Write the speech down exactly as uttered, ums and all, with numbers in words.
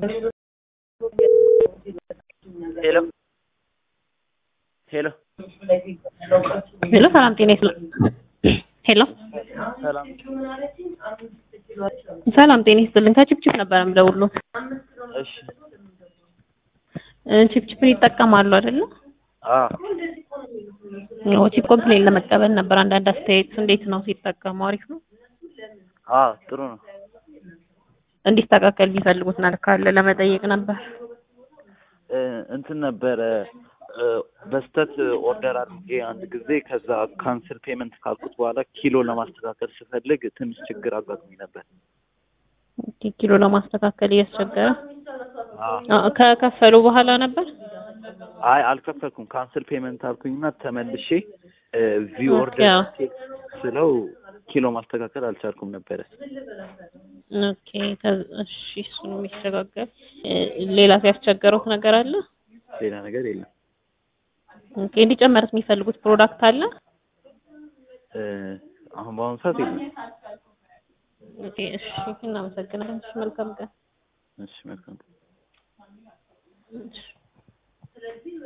ሄሎ ሄሎ ሄሎ ሰላም ጤና ይስጥልኝ። ሄሎ ሰላም ሰላም ጤና ይስጥልኝ። ከቺፕቺፕ ነበር የምደውልልዎት። እሺ እ ቺፕቺፕን ይጠቀማሉ አይደል? አዎ ነው ቺፕ ኮምፕሌን ለመቀበል ነበር። አንዳንድ አስተያየት እንዴት ነው ሲጠቀሙ? አሪፍ ነው? አዎ ጥሩ ነው። እንዲስተካከል ቢፈልጉት ነገር ካለ ለመጠየቅ ነበር። እ እንትን ነበረ በስተት ኦርደር አድርጌ አንድ ጊዜ ከዛ ካንስል ፔመንት ካልኩት በኋላ ኪሎ ለማስተካከል ስፈልግ ትንሽ ችግር አጋጥሞኝ ነበር። ኦኬ ኪሎ ለማስተካከል እያስቸገረ አዎ ከከፈሉ በኋላ ነበር? አይ አልከፈልኩም። ካንስል ፔመንት አልኩኝና ተመልሼ ቪው ኦርደር ስለው ኪሎ ማስተካከል አልቻልኩም ነበር። ኦኬ እሺ እሱን የሚስተካከል ሌላ ሲያስቸገሩት ነገር አለ? ሌላ ነገር የለም። ኦኬ እንዲጨመርስ የሚፈልጉት ፕሮዳክት አለ? እ አሁን በአሁኑ ሰዓት የለም። ኦኬ እሺ እናመሰግናለን። እሺ መልካም ቀን። እሺ መልካም ቀን። እሺ